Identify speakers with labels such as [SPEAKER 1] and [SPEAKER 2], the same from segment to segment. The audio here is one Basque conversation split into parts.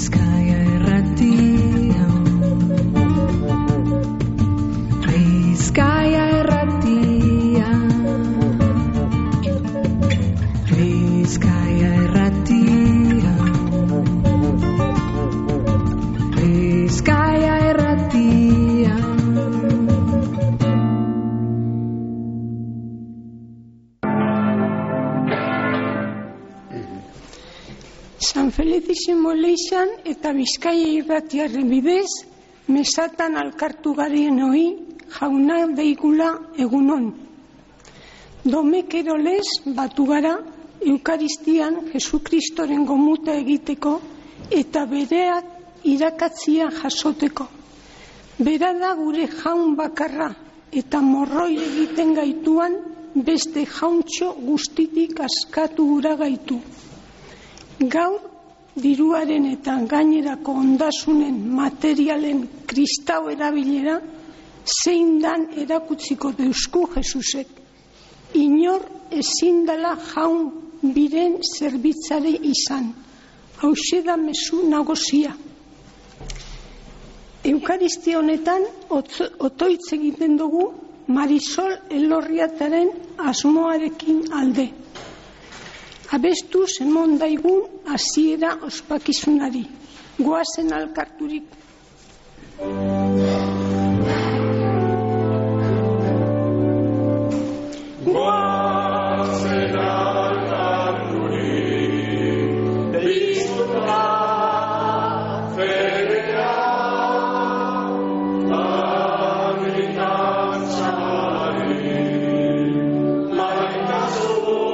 [SPEAKER 1] San Felicissimo leixan eta Bizkaia irratiaren bidez, mesatan alkartu garen hoi, jauna deigula egunon. Domekero lez batu gara, Eukaristian Jesukristoren gomuta egiteko eta bereak irakatzia jasoteko. Bera da gure jaun bakarra eta morroi egiten gaituan beste jauntxo guztitik askatu gura gaitu. Gaur, diruaren eta gainerako ondasunen materialen kristau erabilera zein dan erakutziko deusku Jesusek. Inor ezin dela jaun biren zerbitzare izan. Hauxe da mezu nagusia. Eukaristia honetan otoitz egiten dugu Marisol Elorriataren asmoarekin alde. Abestu zemon daigun hasiera ospakizunari. Goazen alkarturik.
[SPEAKER 2] Goazen alkarturik, disfruta federa, amikantzari, maitazu.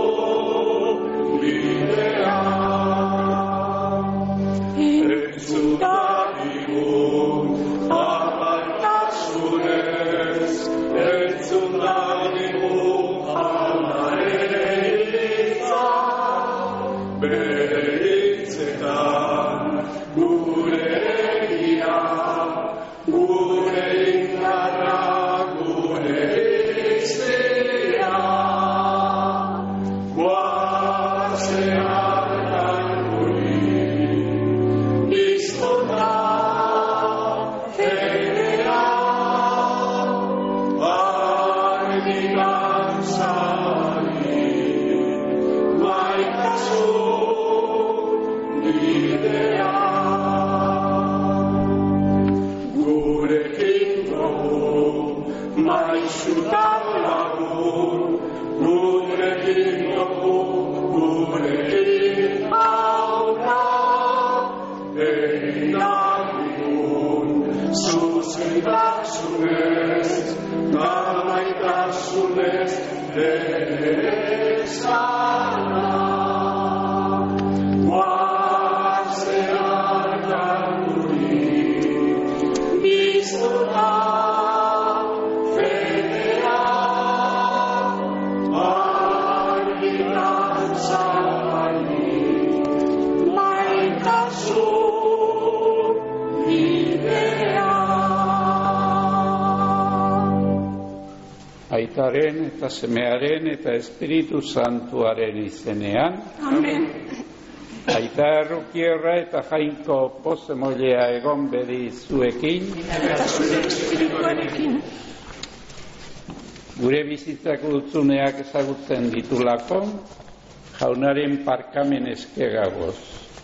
[SPEAKER 3] Aitaren eta Semearen eta Espiritu Santuaren izenean.
[SPEAKER 1] Amen.
[SPEAKER 3] Aita errukierra eta Jainko pozemoilea egon bedi zuekin.
[SPEAKER 1] Eta zure espirituarekin.
[SPEAKER 3] Gure bizitzak dutzuneak ezagutzen ditulako, jaunaren parkamen eskegagoz.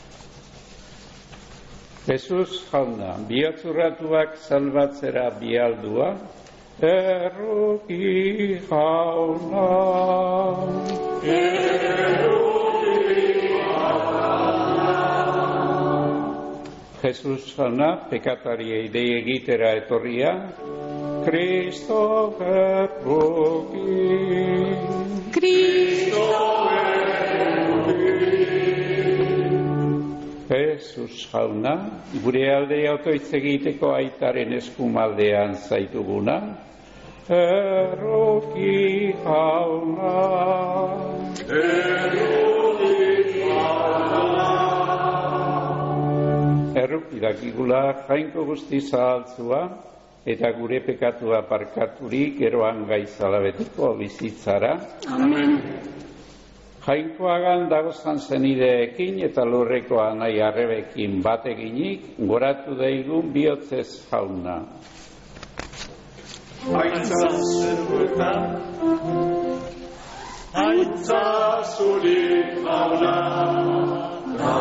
[SPEAKER 3] Jesus jauna, bihotzurratuak salbatzera bialdua, erruki jauna. Erruki jauna. Jesus jauna, pekatariei dei egitera etorria, Kristo erruki.
[SPEAKER 1] Kristo
[SPEAKER 3] Jesus jauna, gure aldea otoitz egiteko aitaren eskumaldean zaituguna, erruki jauna. Erruki jauna. Erruki dakigula Jainko guzti zahaltzua, eta gure pekatua parkaturik eroan gaizala betiko bizitzara.
[SPEAKER 1] Amen.
[SPEAKER 3] Jainkoagan dagozan zenideekin eta lurreko anai arrebekin bat eginik, goratu deigun bihotzez jauna.
[SPEAKER 2] Aitza zeruetan, aitza zuri jauna, da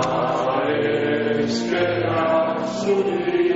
[SPEAKER 2] eskera zuri.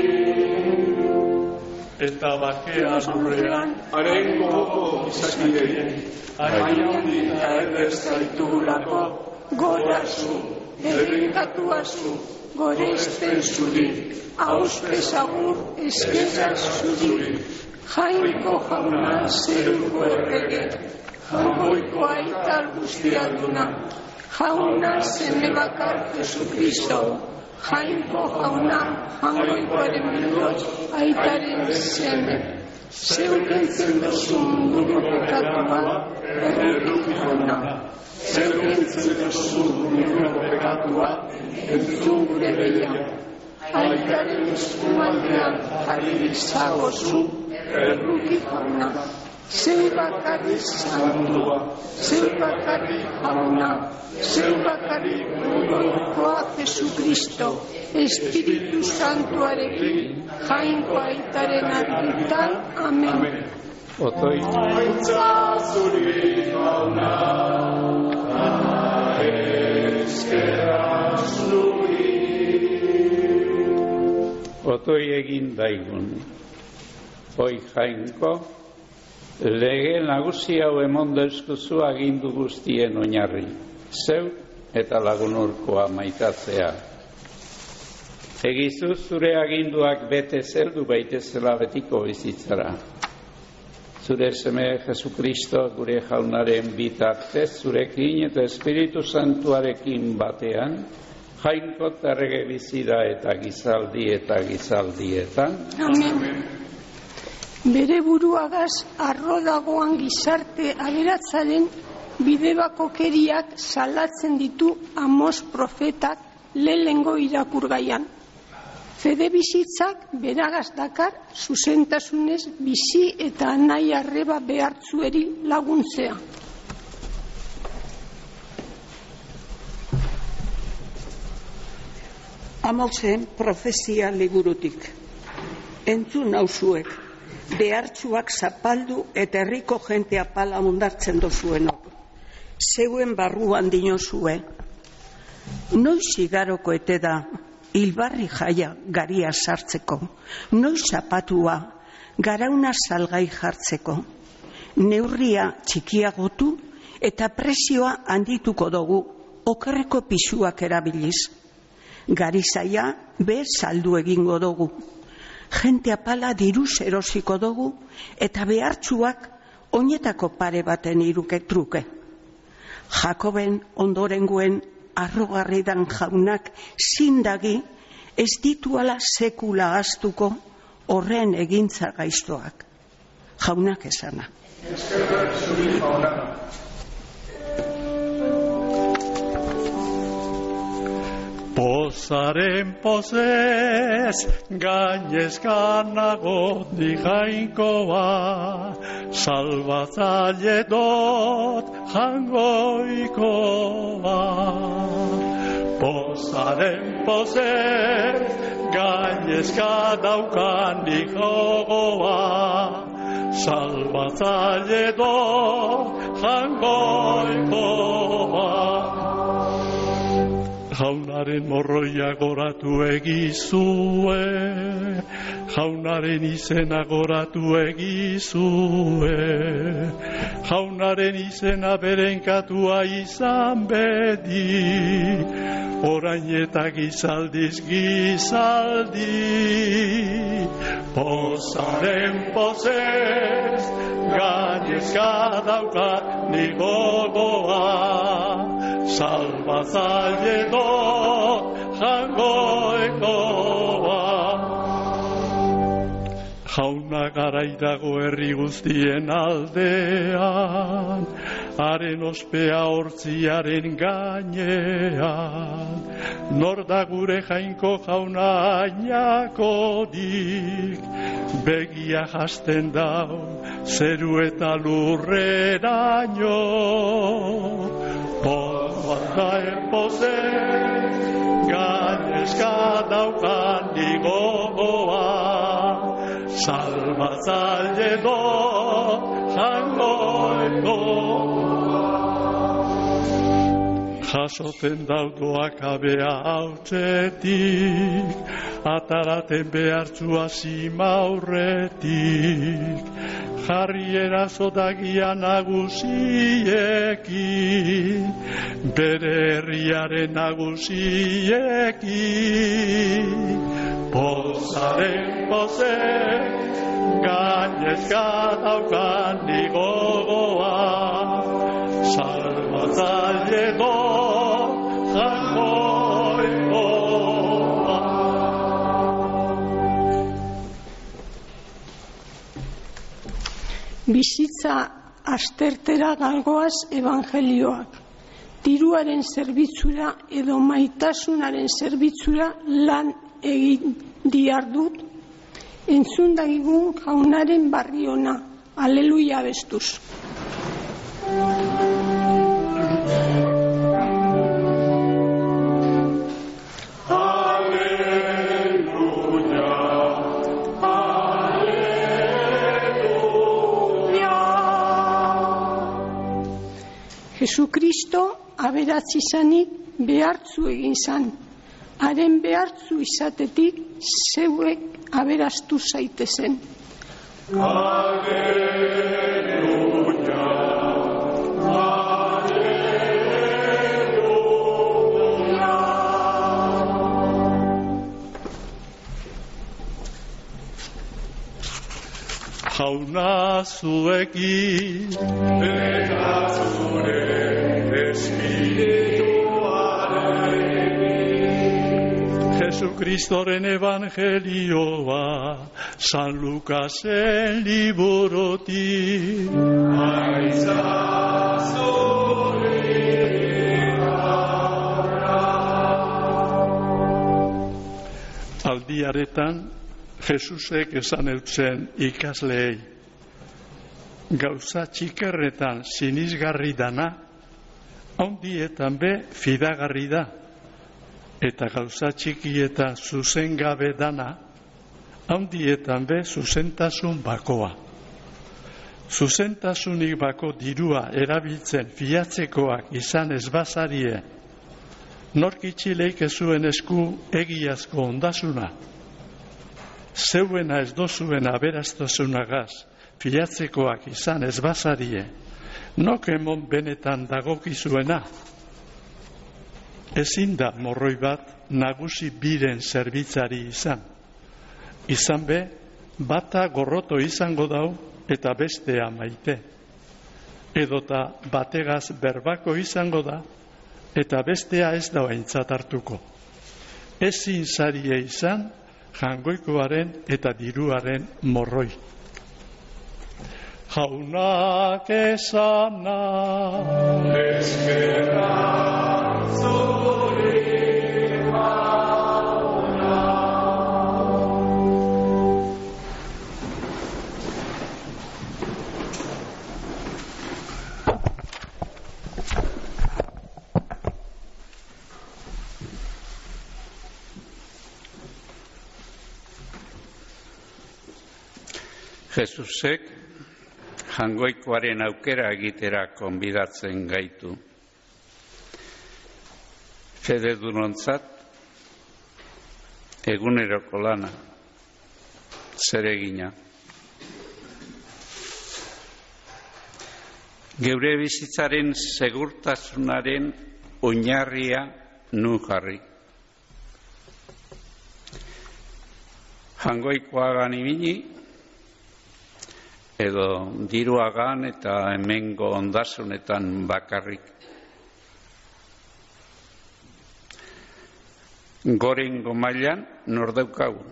[SPEAKER 2] Eta bakean urrean, haren gogoko izakidei, hain eta erdez zaitugulako,
[SPEAKER 1] Gorazu, errenkatuazu, goreizten zuri, auspezagur eskerrak zuri. Jainko jauna zeruko errege, jainkoiko aital guztiaduna, jauna zeme bakar Jesukristo, jainko jauna jainkoaren bidot aitaren zeme. Zeuk entzen duzu munduko pekatua, erruki jauna. Zeuk entzen duzu munduko pekatua, entzun gure beia. Aitaren eskumaldean jarri dizagozu, erruki jauna. Zeu bakarri santua, zeu bakarri jauna, zeu bakarri mundukoa Jesukristo, Espiritu Santuarekin, jainko aitaren argitan, amen.
[SPEAKER 3] Otoi.
[SPEAKER 2] aitza zuri jauna, da eskera zuri.
[SPEAKER 3] Otoi egin daigun. Oi jainko, lege nagusi hau emon deuskuzu agindu guztien oinarri, zeu eta lagunurkoa maitatzea. Egizu zure aginduak bete zeldu baitezela betiko bizitzara. Zure seme Jesukristo gure jaunaren bitartez zurekin eta Espiritu Santuarekin batean, jainko errege bizida eta gizaldietan.
[SPEAKER 1] Amen. Bere buruagaz arro dagoan gizarte aberatzaren bidebakokeriak salatzen ditu Amos profetak lehengo irakurgaian. Fede bizitzak beragaz dakar zuzentasunez bizi eta nahi arreba behartzueri laguntzea.
[SPEAKER 4] Amosen profezia liburutik. Entzun nauzuek, behartsuak zapaldu eta herriko jente apala mundartzen dozuenok. Zeuen barruan dinozue. Noiz igaroko ete da, hilbarri jaia garia sartzeko. Noiz zapatua, garauna salgai jartzeko. Neurria txikiagotu eta presioa handituko dugu, okerreko pisuak erabiliz. Garizaia be saldu egingo dugu. Jente apala diruz erosiko dugu eta behartsuak oinetako pare baten iruke truke. Jakoben ondorenguen arrogarridan jaunak zindagi ez dituala sekula astuko horren egintza gaiztoak. Jaunak esana.
[SPEAKER 2] Eskerrak zuri jauna. Pozaren pozez, gainezkan nago di jainkoa, salbatzaile dot jangoikoa. Pozaren pozez, gainezkan daukan di jogoa, salbatzaile dot jangoikoa. Jaunaren morroia goratu egizue, jaunaren izena goratu egizue, jaunaren izena berenkatua izan bedi, orain eta gizaldiz gizaldi. Pozaren pozez, gainezka daukat ni gogoa, salbatzaile dot jangoikoa. Jauna garairago herri guztien aldean, haren ospea hortziaren gainean. Nor da gure jainko jauna ainakodik, begia jasten dau, zeru eta lurreraino. aldaen poze, gainezka daukan gogoa, salbatzaile do, jangoeko. Jasoten daudoak abea hautzetik, ataraten behartzua zima aurretik, jarri erazotagia nagusiekin, bere herriaren nagusiekin. Pozaren poze, gainezka daukan gogoa, salbatzaile do, jangoikoa.
[SPEAKER 1] Bizitza astertera galgoaz evangelioak. Diruaren zerbitzura edo maitasunaren zerbitzura lan egin diardut. Entzun dagigun Jaunaren barri ona. Aleluia bestuz. Jesukristo aberatz izanik behartzu egin zan. Haren behartzu izatetik zeuek aberaztu zaitezen.
[SPEAKER 2] Aleluia, aleluia. Jauna zuekin, eta zure Jesucristoren evangelioa, San Lukasen liburutik. Aldiaretan, Jesusek esan eutzen ikasleei, gauza txikerretan sinisgarri dana, handietan be fidagarri da. Eta gauza txikietan zuzen gabe dana, handietan be zuzentasun bakoa. Zuzentasunik bako dirua erabiltzen fiatzekoak izan ez bazarie, nork itxileik ezuen esku egiazko ondasuna. Zeuena ez dozuen aberastasunagas fiatzekoak izan ez bazarie, nok emon benetan dagokizuena. Ezin da morroi bat nagusi biren zerbitzari izan. Izan be, bata gorroto izango dau eta bestea maite. Edota bategaz berbako izango da eta bestea ez da aintzat hartuko. Ezin zarie izan jangoikoaren eta diruaren morroi. Jaunak esana eskerra
[SPEAKER 3] Jesusek jangoikoaren aukera egitera konbidatzen gaitu. Fededunontzat eguneroko lana, zeregina. Geure bizitzaren segurtasunaren oinarria nun jarri. Jangoikoagan ibili, edo diruagan eta hemengo ondasunetan bakarrik. Gorengo mailan nor daukagu.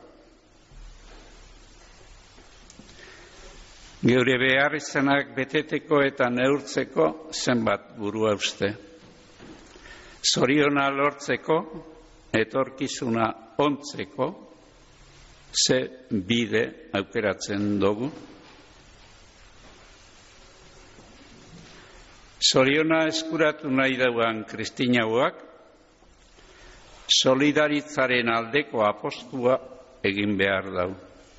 [SPEAKER 3] Geure behar izanak beteteko eta neurtzeko zenbat burua uste. Zoriona lortzeko, etorkizuna ontzeko, ze bide aukeratzen dugu. Zoriona eskuratu nahi dauan kristinauak, solidaritzaren aldeko apostua egin behar dau.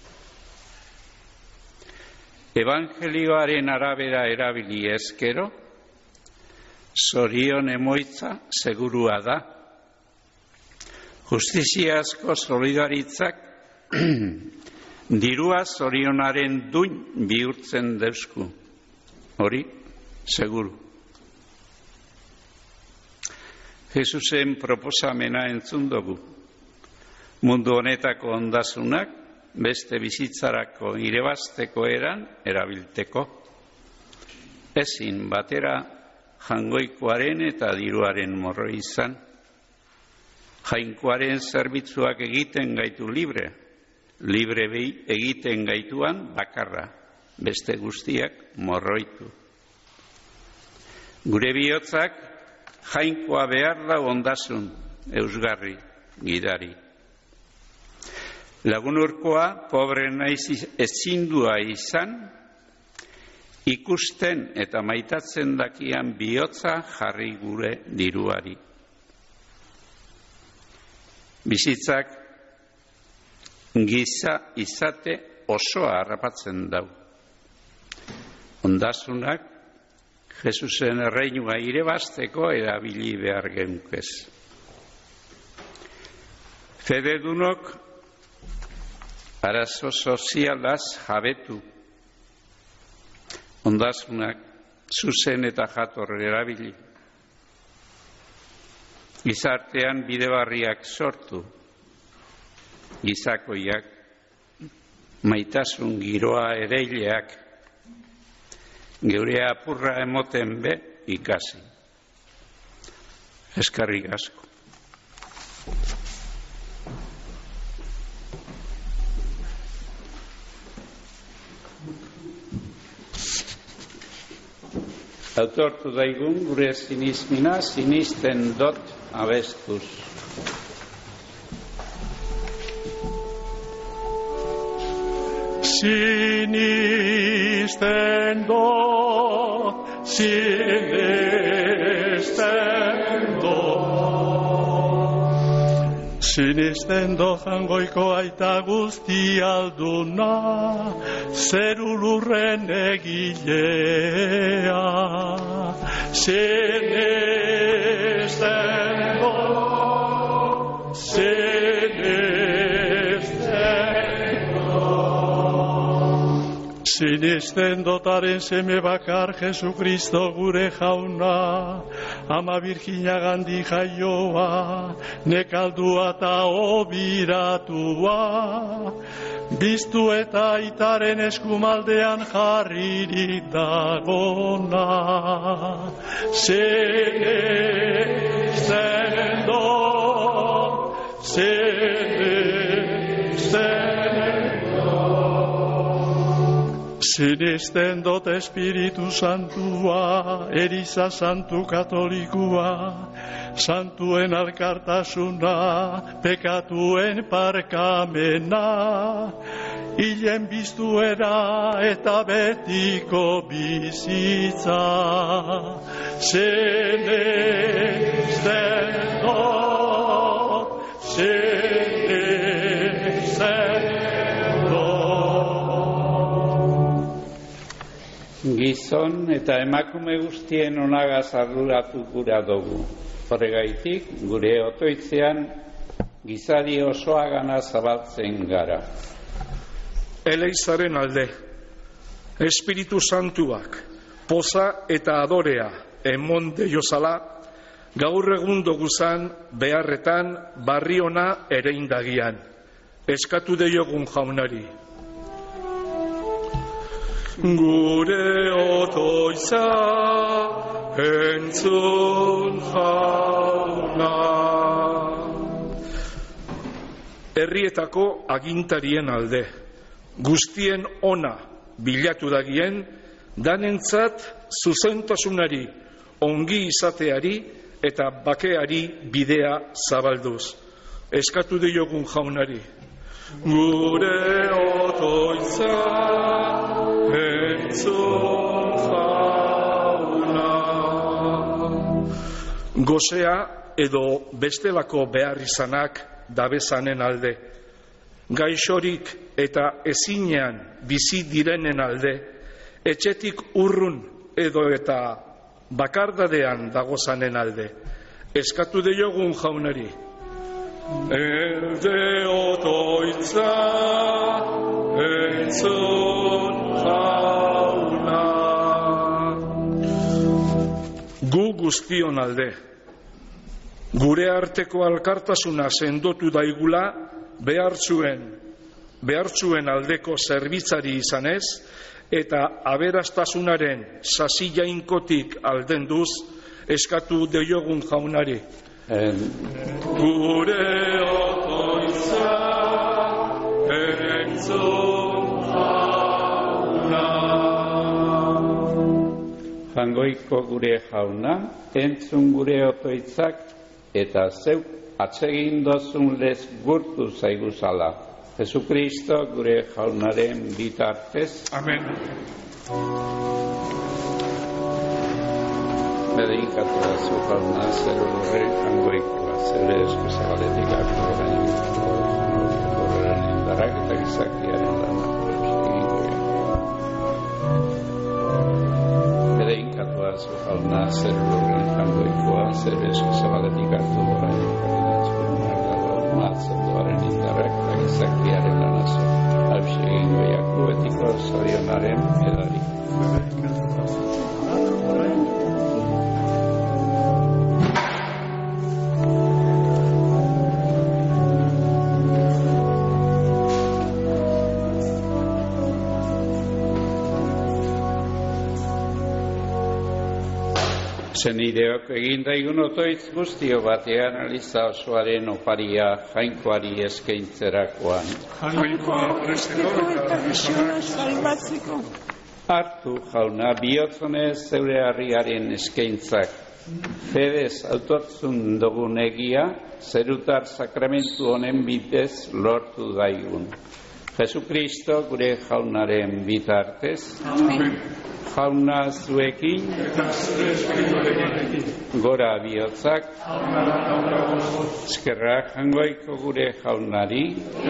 [SPEAKER 3] Evangelioaren arabera erabili ezkero, zorion emoitza segurua da. Justiziazko solidaritzak dirua zorionaren duin bihurtzen deusku. Hori, seguru. Jesusen proposamena entzun dugu. Mundu honetako ondasunak beste bizitzarako irebazteko eran erabilteko. Ezin batera jangoikoaren eta diruaren morro izan. Jainkoaren zerbitzuak egiten gaitu libre behi egiten gaituan bakarra, beste guztiak morroitu. Gure bihotzak jainkoa behar da ondasun, eusgarri, gidari. Lagunurkoa, pobre naiz ezindua izan, ikusten eta maitatzen dakian bihotza jarri gure diruari. Bizitzak giza izate osoa harrapatzen dau. Ondasunak Jesusen erreinua irebazteko erabili behar geukez. Fededunok arazo sozialaz jabetu. Ondasunak zuzen eta jator erabili. Gizartean bidebarriak sortu. Gizakoiak, maitasun giroa ereileak, geure apurra emoten be ikasi. Eskerrik asko. Autortu daigun gure sinismina sinisten dot abestuz. Sinisten dot, sinisten dot jangoiko aita guzti alduna, zeru lurren egilea. Sinisten dot, sinisten dotaren seme bakar Jesukristo gure jauna, ama Virgina gandi jaioa, nekaldua eta obiratua, biztu eta aitaren eskumaldean jarririk dagona. Sinisten dot, sinisten dot Espiritu Santua, Eriza Santu Katolikua, santuen alkartasuna, pekatuen parkamena, hilen biztuera eta betiko bizitza. Sinisten dot, gizon eta emakume guztien onagaz arduratu gura dugu. Horregaitik, gure otoitzean gizari osoa gana zabaltzen gara.
[SPEAKER 5] Eleizaren alde, Espiritu Santuak, poza eta adorea emon deiozala, gaur egun doguzan beharretan barri ona ereindagian. Eskatu deiogun jaunari. Gure otoiza entzun jauna. Herrietako agintarien alde, guztien ona bilatu dagien, danentzat zuzentasunari, ongi izateari eta bakeari bidea zabalduz. Eskatu diogun jaunari. Gure otoiza entzun jauna. gozea edo bestelako beharrizanak dabezanen alde, gaixorik eta ezinean bizi direnen alde, etxetik urrun edo eta bakardadean dagozanen alde. Eskatu diogun jaunari. Elde otoitza entzun jauna. Gu guztion alde, gure arteko alkartasuna sendotu daigula behartzuen aldeko zerbitzari izanez, eta aberastasunaren sasi jainkotik aldenduz, eskatu diogun jaunari. Gure otoitza entzun jauna.
[SPEAKER 3] Jangoiko gure jauna, entzun gure otoitzak, eta zeu atsegin dozun lez gurtu zaiguzala. Jesukristo gure jaunaren bitartez.
[SPEAKER 5] Amen.
[SPEAKER 3] Bedeinkatu da zu jauna, zer horren jangoikoa, zer eskuzabaletik hartu horren indarak eta gizakiaren lana. Bedeinkatu da zu jauna, zer horren jangoikoa, zer eskuzabaletik hartu horren matzendoaren indarrak eta gizakiaren lanazo. Alpsegin goiaku betiko zorionaren edari. Zenideok egin daigun otoitz guztio batean aliza osoaren oparia jainkoari eskaintzerakoan.
[SPEAKER 5] Jainkoa presteko eta
[SPEAKER 1] gizona salbatzeko.
[SPEAKER 3] Hartu jauna bihotzonez zeure harriaren eskaintzak. Fedez autotzun dugun egia, zerutar sakramentu honen bidez lortu daigun. Jesukristo gure jaunaren bitartez.
[SPEAKER 5] Amen.
[SPEAKER 3] Jauna zuekin, gora bihotzak, eskerrak jangoiko gure jaunari,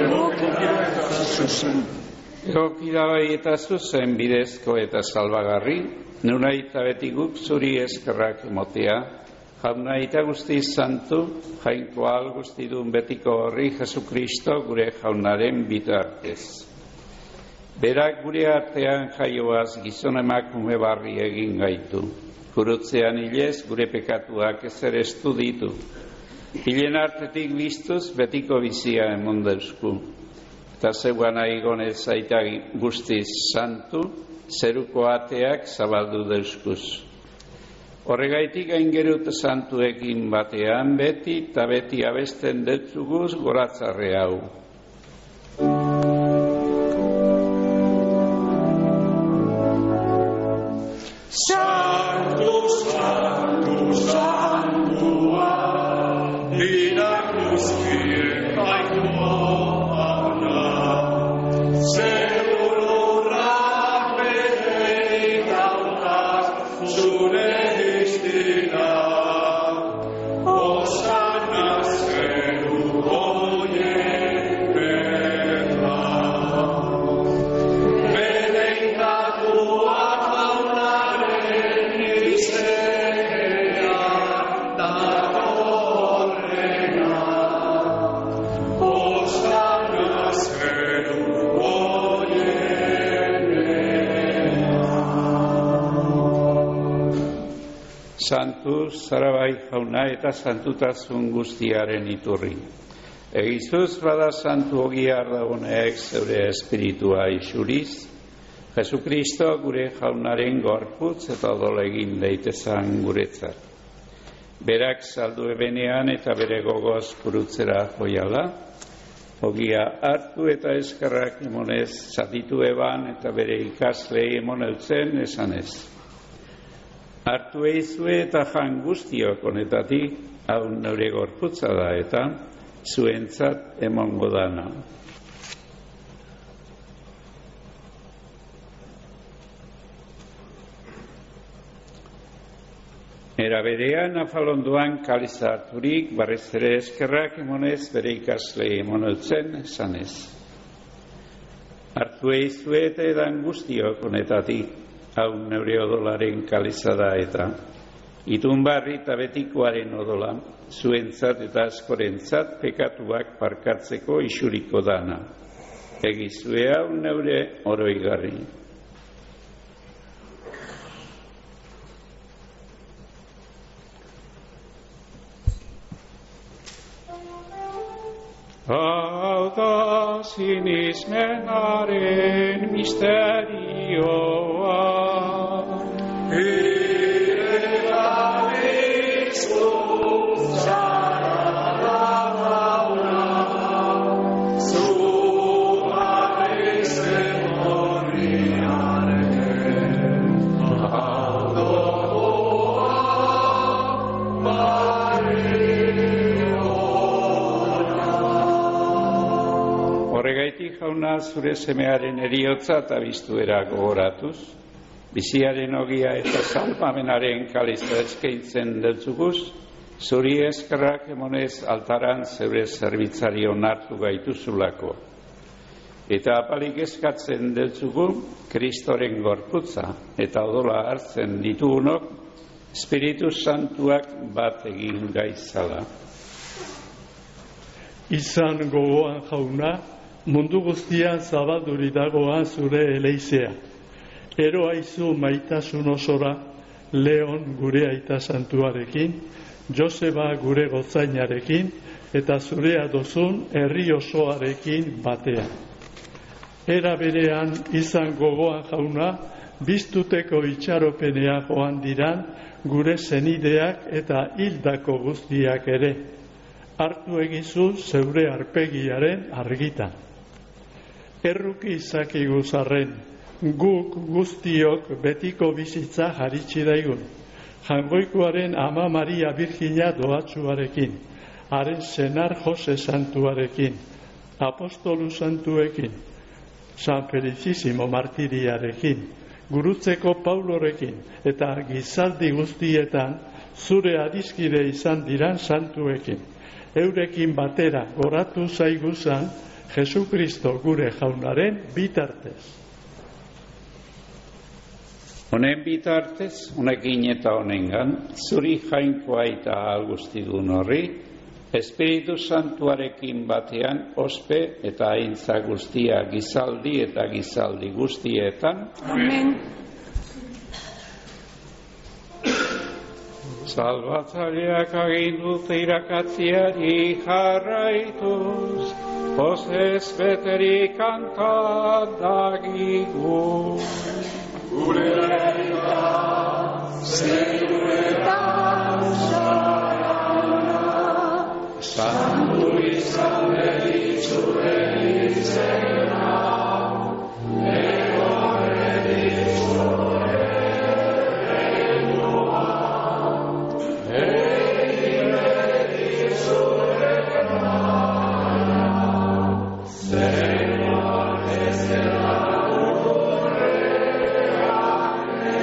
[SPEAKER 3] egokidabai eta zuzen bidezko eta salbagarri, nuna eta beti guk zuri eskerrak emotea, jauna eta guzti santu, jainkoal guztidun betiko horri Jesukristo gure jaunaren bitartez. Berak gure artean jaioaz gizon emakume barri egin gaitu. Gurutzean hilez gure pekatuak ezer estu ditu. Hilen artetik biztuz betiko bizia emon deusku. Eta zeuan aigonez aita guztiz santu, zeruko ateak zabaldu deuskuz. Horregaitik aingerut santuekin batean beti eta beti abesten detzuguz goratzarre hau.
[SPEAKER 5] Santu, santu, santua, dira guztien aikoana, zerurrak bete gautak zure diztina, osana zeru goien berra.
[SPEAKER 3] Santu zarabai jauna eta santutasun guztiaren iturri. Egizuz bada santu ogiar dagoneek zeure espiritua isuriz, Jesukristo gure jaunaren gorputz eta odolegin daitezan guretzat. Berak saldu ebenean eta bere gogoz purutzera joiala, ogia hartu eta eskerrak emonez zatitu eban eta bere ikaslei emoneutzen esanez. Hartu eizue eta jan guztiok honetatik, hau neure gorputza da eta zuentzat emongo dana. Era berean afalondoan kaliza harturik, barrez ere eskerrak emonez bere ikaslei emoneltzen esanez. Hartu eizuet edan guztiok honetatik, hau neure odolaren kaliza da eta itun barri eta betikoaren odola, zuentzat eta askorentzat pekatuak parkatzeko isuriko dana. Egizue hau neure oroigarri.
[SPEAKER 5] Hau da sinismenaren misterioa.
[SPEAKER 3] Horregaitik jauna zure semearen eriotza eta biztuera gogoratuz, biziaren ogia eta salpamenaren kaliza eskaintzen deltzuguz, zuri eskerrak emonez altaran zeure zerbitzari onartu gaituzulako. Eta apalik eskatzen deltzugu, Kristoren gorputza eta odola hartzen ditugunok, Espiritu Santuak bat egin gaizala.
[SPEAKER 2] Izan gogoan jauna, mundu guztian zabalduri dagoa zure eleizea. Ero aizu maitasun osora, Leon gure aita santuarekin, Joseba gure gotzainarekin, eta zurea dozun herri osoarekin batean. Era berean izan gogoan jauna, biztuteko itxaropenea joan diran, gure zenideak eta hildako guztiak ere. Hartu egizu zeure arpegiaren argitan. Erruki izakigu zarren, guk guztiok betiko bizitza jaritsi daigun. Jangoikoaren Ama Maria Virgina doatsuarekin, haren senar Jose Santuarekin, Apostolu Santuekin, San Felicissimo Martiriarekin, Gurutzeko Paulorekin eta gizaldi guztietan zure adiskide izan diran santuekin. Eurekin batera goratu zaiguzan Jesukristo gure jaunaren bitartez.
[SPEAKER 3] Honen bitartez, honekin eta honengan, zuri jainkoa eta algustidun horri, Espiritu Santuarekin batean ospe eta aintza guztia gizaldi eta gizaldi guztietan.
[SPEAKER 1] Amen.
[SPEAKER 3] Salbatzaileak agindute irakatziari jarraituz, pozez beteri kanta dagigu.
[SPEAKER 5] Gure herria, zerueta, santu izan beritzure izena, egon beritzure egoa, egin beritzure naia, zegoan ez dela urrean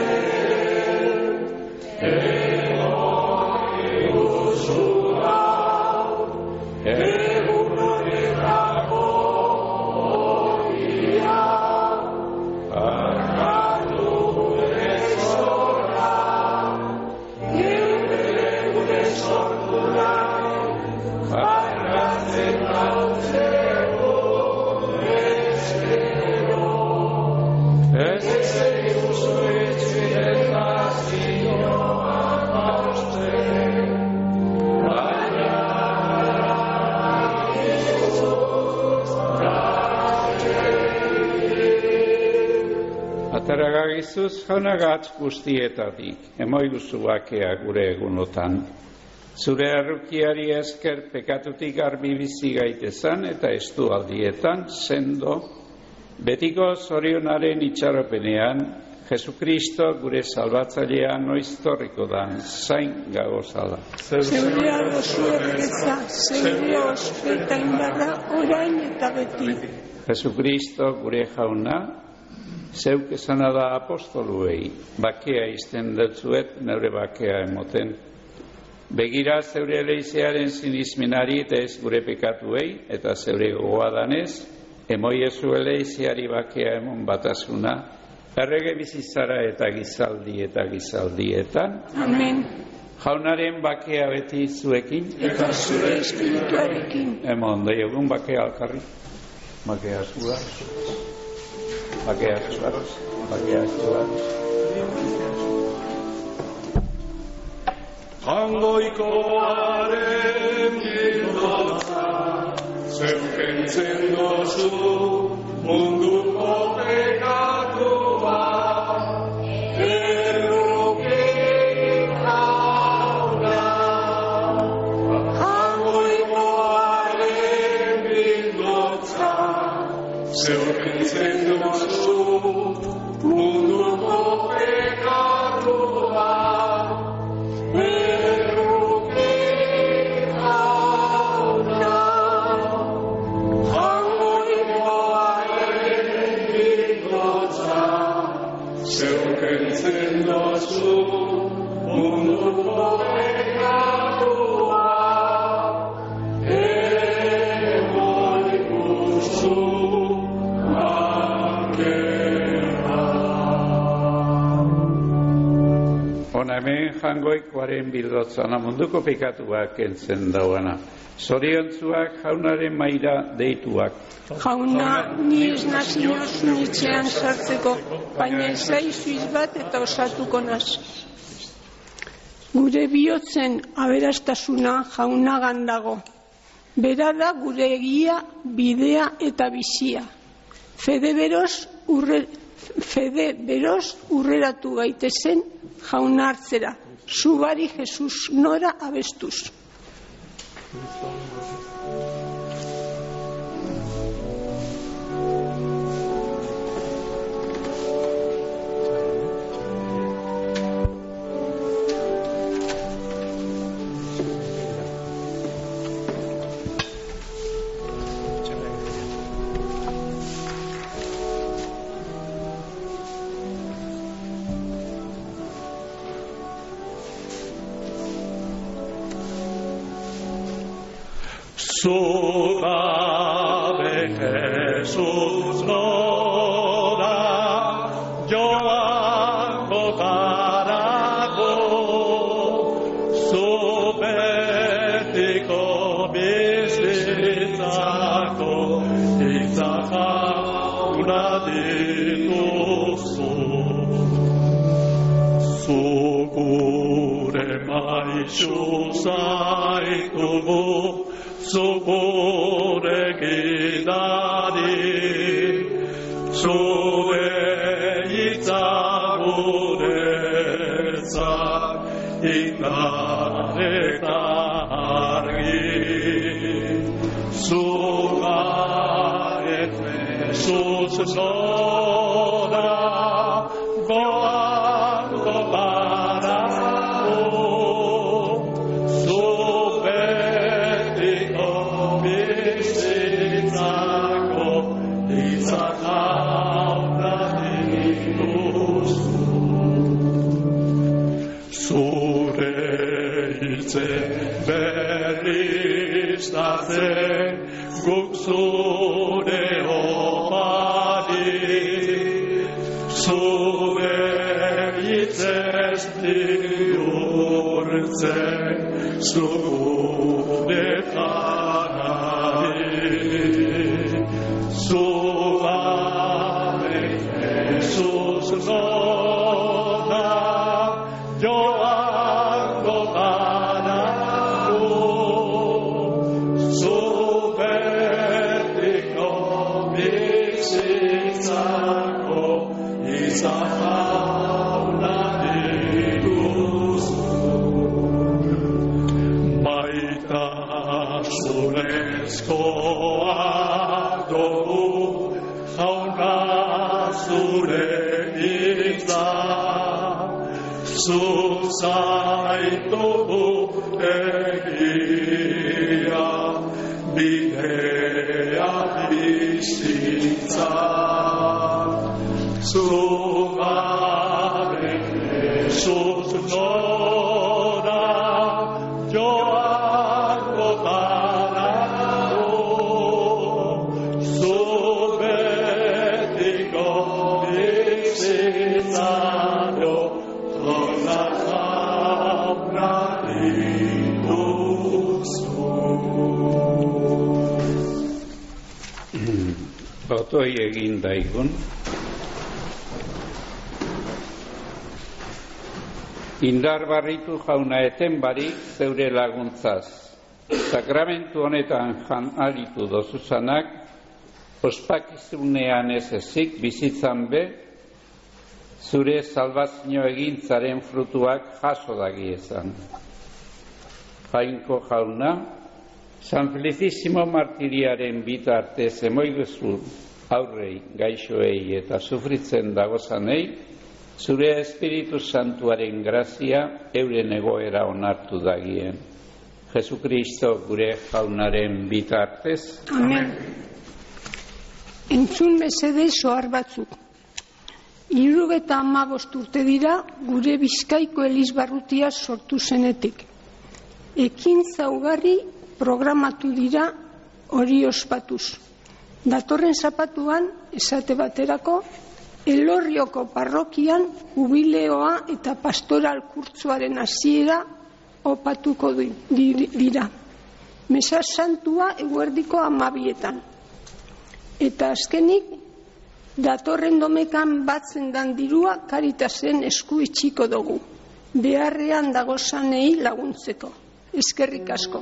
[SPEAKER 5] egon eguzua. Egunonerako ogia, arkatu gure zorra, gure zortura, arratzen altzeko ezkero, ez eguzu etxireta zinoak hausten,
[SPEAKER 3] Ataragagizuz jaunagatz guztietatik, emoiguzu bakea gure egunotan. Zure arrukiari esker pekatutik garbi bizi gaitezan eta estualdietan sendo, betiko zorionaren itxaropenean, Jesukristo gure salbatzailean noiztorriko dan zain gagozala.
[SPEAKER 1] Zeurea gozuerretza, zeurea ospeta indarra, orain eta beti.
[SPEAKER 3] Jesukristo gure jauna, Zeuk esana da apostoluei, bakea izten dutzuet, neure bakea emoten. Begira zeure leizearen sinismenari eta ez gure pekatuei, eta zeure gogoa danez, emoiezu leizeari bakea emon batasuna, errege bizitzara eta gizaldietan.
[SPEAKER 1] Amen.
[SPEAKER 3] Jaunaren bakea beti zuekin.
[SPEAKER 1] Eta zure espirituarekin.
[SPEAKER 3] Emon, daiogun bakea alkarri. Bakea zua. Bakea zua. Bakea zua.
[SPEAKER 5] Jangoikoaren bildotza, zeukentzen dozu munduko pekatua, erroke jauna. Jangoikoaren bildotza, zeukentzen dozu munduko pekatua,
[SPEAKER 3] hemen jangoikoaren bildotzana munduko pekatuak kentzen dauana. Zoriontzuak jaunaren maira deituak.
[SPEAKER 1] Jauna, ni ez nazioz nitzean sartzeko, baina zaizuiz bat eta osatuko naz. Gure bihotzen aberastasuna jaunagan dago. Bera da gure egia, bidea eta bizia. Fede beroz urreratu gaitezen jauna hartzera. Zubari Jesus nora abestuz.
[SPEAKER 2] Suave Jesús nora, joango garago, zu betiko bizitzako hitzak jauna dituzu. Zu gure maisu zaitugu, zure gidari, zure hitza guretzat indar eta argi. Zugaren Jesus nora, goango garago, berriztatzen guk zure opari, zure hitzez bihurtzen zure janari. Zugare Jesus nora, joango garago, zu betiko bizitzako hitzak jauna dituzu. Maitasunezkoak dugu jauna zure hitza, zu zaitugu egia, bidea bizitza.
[SPEAKER 5] Zugaren Jesus nora joango badago zu betiko bizitzaro jona jauna dituzu.
[SPEAKER 3] Botoi egin daigun. Indar barritu jauna eten barik zeure laguntzaz. Sakramentu honetan jan aritu dozuzanak, ospakizunean ez ezik bizitzan be, zure salbazio egintzaren frutuak jaso dagiezan. Jainko jauna, San Felicissimo martiriaren bitartez emoiduzu aurrei, gaixoei eta sufritzen dagozanei, zure Espiritu Santuaren grazia euren egoera onartu dagien. Jesukristo gure jaunaren bitartez.
[SPEAKER 1] Amen. Entzun mesedez ohar batzuk. 75 urte dira gure Bizkaiko elizbarrutia sortu zenetik. Ekintza ugari programatu dira hori ospatuz. Datorren zapatuan, esate baterako, Elorrioko parrokian jubileoa eta pastoral kurtsoaren hasiera opatuko dira. Mesa santua eguerdiko 12etan. Eta azkenik, datorren domekan batzen dan dirua Karitasen esku itxiko dugu. Beharrean dagozanei laguntzeko. Eskerrik asko.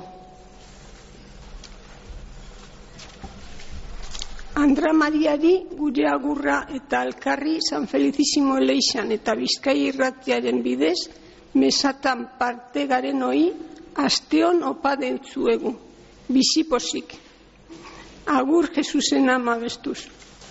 [SPEAKER 1] Andra Mariari gure agurra eta alkarri San Felicissimo Eleixan eta Bizkai irratiaren bidez, mesatan parte garen hoi, asteon opa dentzuegu. Bizipozik. Agur Jesusen ama bestuz.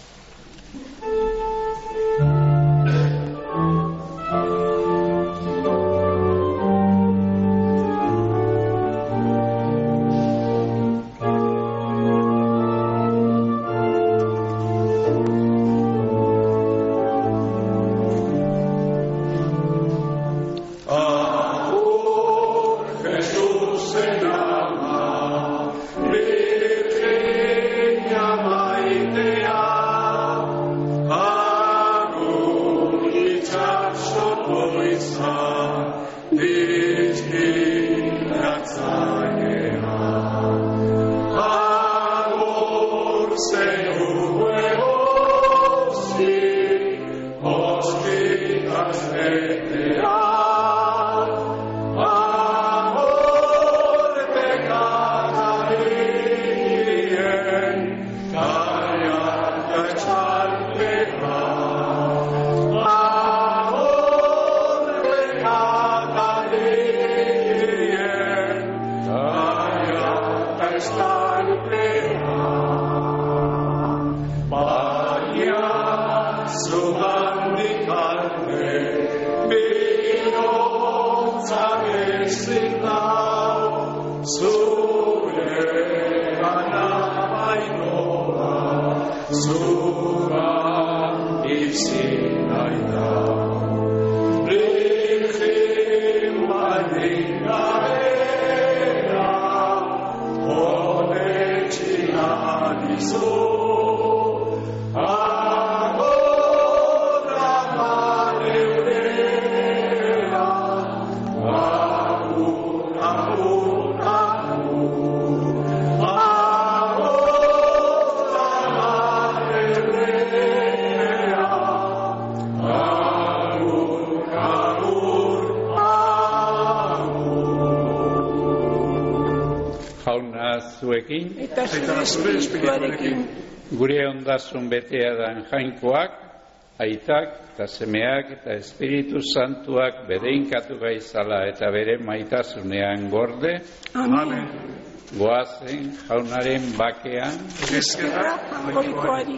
[SPEAKER 3] Zuekin,
[SPEAKER 1] eta zure espirituarekin.
[SPEAKER 3] Gure ondasun betea dan jainkoak, aitak eta semeak eta Espiritu Santuak bedeinkatu gaizala eta bere maitasunean gorde.
[SPEAKER 1] Amen.
[SPEAKER 3] Goazen jaunaren bakean.
[SPEAKER 1] Eskerra jangoikoari.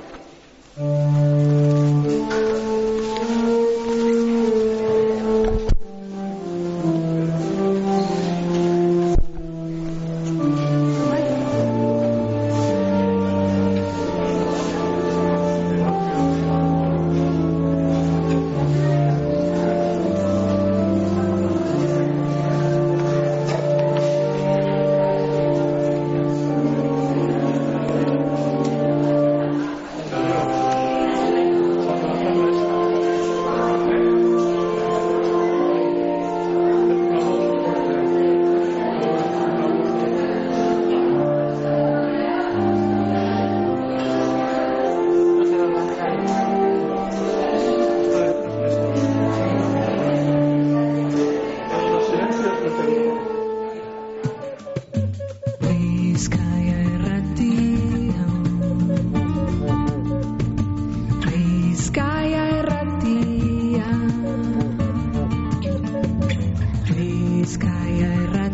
[SPEAKER 6] Rizkaia erratia